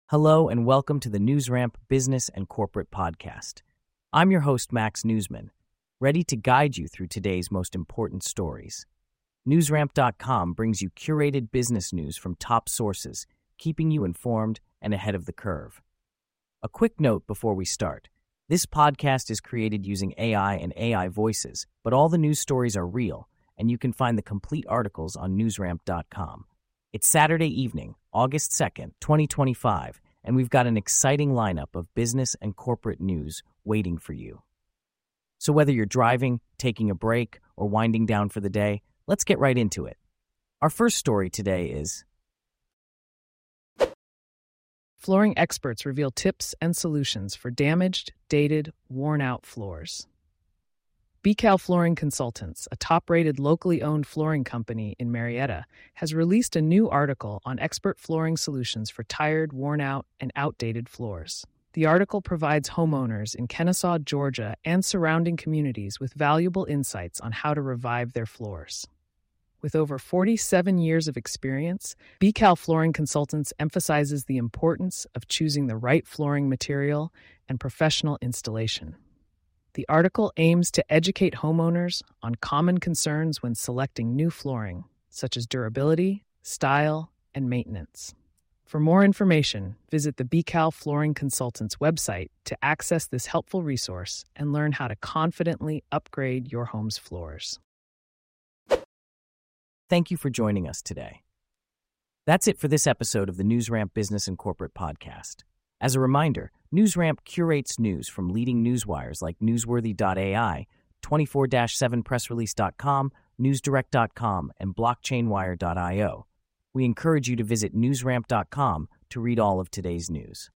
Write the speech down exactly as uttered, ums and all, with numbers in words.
Hello and welcome to the NewsRamp Business and Corporate Podcast. I'm your host, Max Newsman, ready to guide you through today's most important stories. NewsRamp dot com brings you curated business news from top sources, keeping you informed and ahead of the curve. A quick note before we start. This podcast is created using A I and A I voices, but all the news stories are real, and you can find the complete articles on NewsRamp dot com. It's Saturday evening, August second, twenty twenty-five, and we've got an exciting lineup of business and corporate news waiting for you. So whether you're driving, taking a break, or winding down for the day, let's get right into it. Our first story today is Flooring experts reveal tips and solutions for damaged, dated, worn-out floors. B C A L Flooring Consultants, a top-rated locally owned flooring company in Marietta, has released a new article on expert flooring solutions for tired, worn-out, and outdated floors. The article provides homeowners in Kennesaw, Georgia, and surrounding communities with valuable insights on how to revive their floors. With over forty-seven years of experience, B C A L Flooring Consultants emphasizes the importance of choosing the right flooring material and professional installation. The article aims to educate homeowners on common concerns when selecting new flooring, such as durability, style, and maintenance. For more information, visit the B C A L Flooring Consultants website to access this helpful resource and learn how to confidently upgrade your home's floors. Thank you for joining us today. That's it for this episode of the NewsRamp Business and Corporate Podcast. As a reminder, NewsRamp curates news from leading newswires like Newsworthy dot A I, twenty-four seven press release dot com, newsdirect dot com, and blockchainwire dot io. We encourage you to visit newsramp dot com to read all of today's news.